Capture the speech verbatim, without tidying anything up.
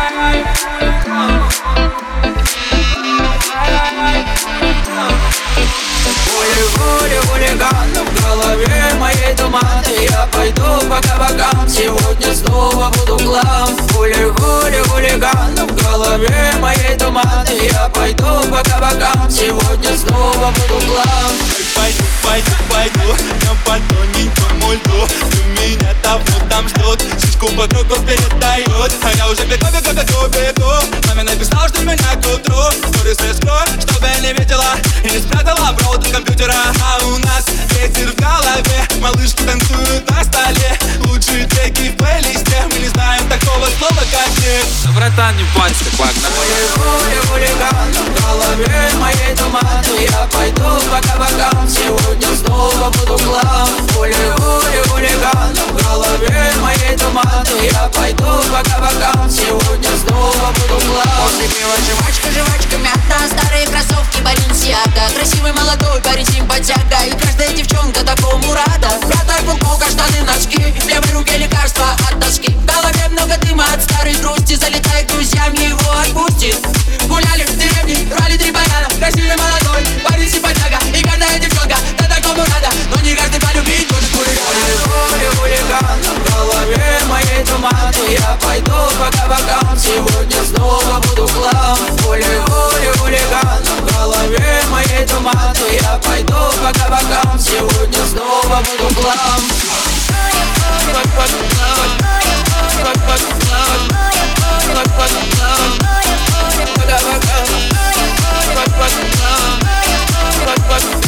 Гули-гули, хулиган, в голове моей туманы. Я пойду по кабакам, сегодня снова буду глав. Гули-гули, хулиган, в голове моей туманы. Я пойду по кабакам, сегодня снова буду глав. Пойду, пойду, пойду, прям по тоненькому льду. У меня давно там ждут, шишку по кругу передают. А я уже бегу, бегу, бегу, бегу. Маме написал, что меня к утру сторис скрою, чтобы не видела и не спрятала провод от компьютера. А у нас ветер в голове, малышки танцуют на столе. Лучшие треки в плейлисте, мы не знаем такого слова, как нет. Ну, братан, не парься, погнали. Гули-гули, хулиган, в голове моей туманы. Я пойду по кабакам, сегодня снова буду глав. Гули-гули, хулиган, в голове моей туманы. Я пойду по кабакам, сегодня снова буду глав. После пива жвачка, жвачка мята, старые кроссовки Баленсиага. Красивый молодой парень симпатяга, и каждая девчонка такому рада. Брата, футболка, штаны, носки, в левой руке лекарства от тоски. В голове много дыма от старой грусти, залетай к друзьям, его отпустит. Гуляли в деревне, брали три банана. Красивый молодой парень симпатяга, и каждая девчонка да такому рада. Но не каждый полюбить может Гули-гули, хулиган, в голове моей туманы. Я пойду по кабакам, сегодня снова буду глав. Гули-гули, хулиган, в голове моей туманы. Я пойду по кабакам, сегодня снова буду глав. По кабакам,